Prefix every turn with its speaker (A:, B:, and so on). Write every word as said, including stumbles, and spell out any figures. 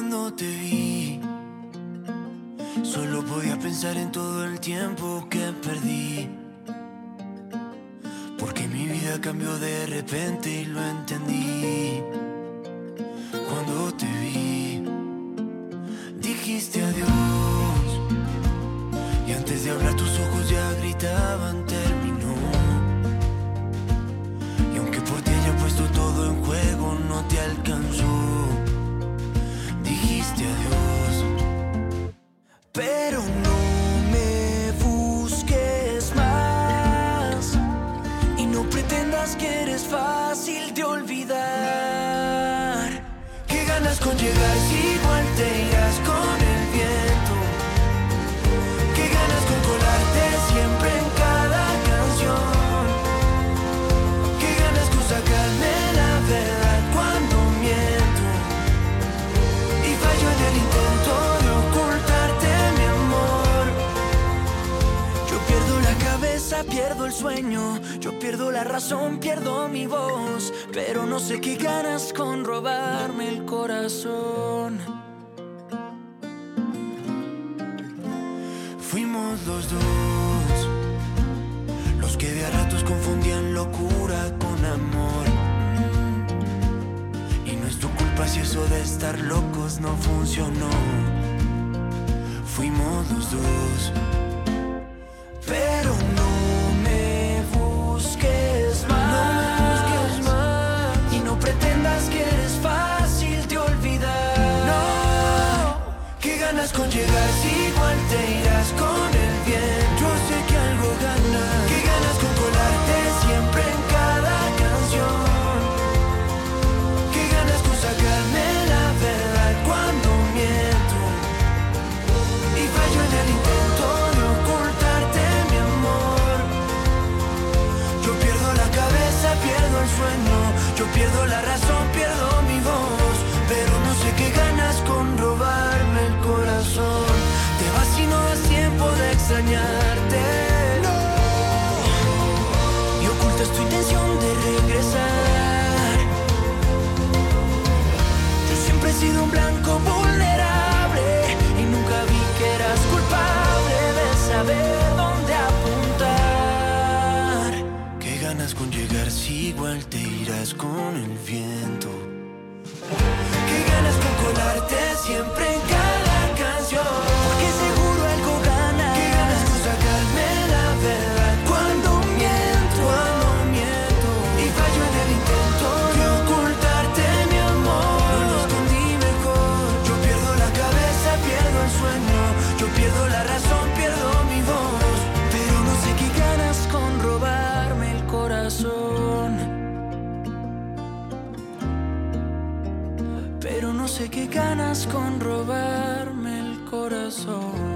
A: cuando te vi. Solo podía pensar en todo el tiempo que perdí, porque mi vida cambió de repente y lo entendí. Cuando te vi, dijiste adiós, y antes de hablar tus ojos ya gritaban terminó. Y aunque por ti haya puesto todo en juego, no te alcanzó. Dijiste adiós, pero no me busques más, y no pretendas que eres fácil de olvidar. ¿Qué ganas con llegar si igual te irás con el viento? ¿Qué ganas con colarte siempre en cada canción? ¿Qué ganas con sacarme la verdad cuando miento? Y fallo en el intento de ocultarte mi amor. Yo pierdo la cabeza, pierdo el sueño, yo pierdo la razón, pierdo mi voz, pero no sé qué ganas con robarme el corazón. Fuimos los dos los que de a ratos confundían locura con amor. Y no es tu culpa si eso de estar locos no funcionó. Fuimos los dos, pero no me busques más, no me busques más, y no pretendas que eres fácil de olvidar. No, ¿qué ganas con llegar si igual te irás con el viento? Yo sé que algo ganas. ¿Qué ganas con colarte siempre en cada canción? ¿Qué ganas con sacarme la verdad cuando miento? Y fallo en el intento de ocultarte mi amor. Yo pierdo la cabeza, pierdo el sueño, yo pierdo la razón, pierdo mi voz, pero no sé qué ganas con robarme el corazón. Te vas y no das tiempo de extrañarte, no, y ocultas tu intención de regresar. Yo siempre he sido un blanco vulnerable y nunca vi que eras culpable de saber dónde apuntar. ¿Qué ganas con llegar si igual te irás con el viento? ¿Qué ganas con colarte siempre en cada canción? Porque seguro algo ganas. ¿Qué ganas con sacarme la verdad cuando miento? Cuando miento y fallo en el intento de ocultarte mi amor. No lo escondí mejor. Yo pierdo la cabeza, pierdo el sueño, yo pierdo la razón, pierdo mi voz, pero no sé qué ganas con robarme el corazón. Pero no sé qué ganas con robarme el corazón.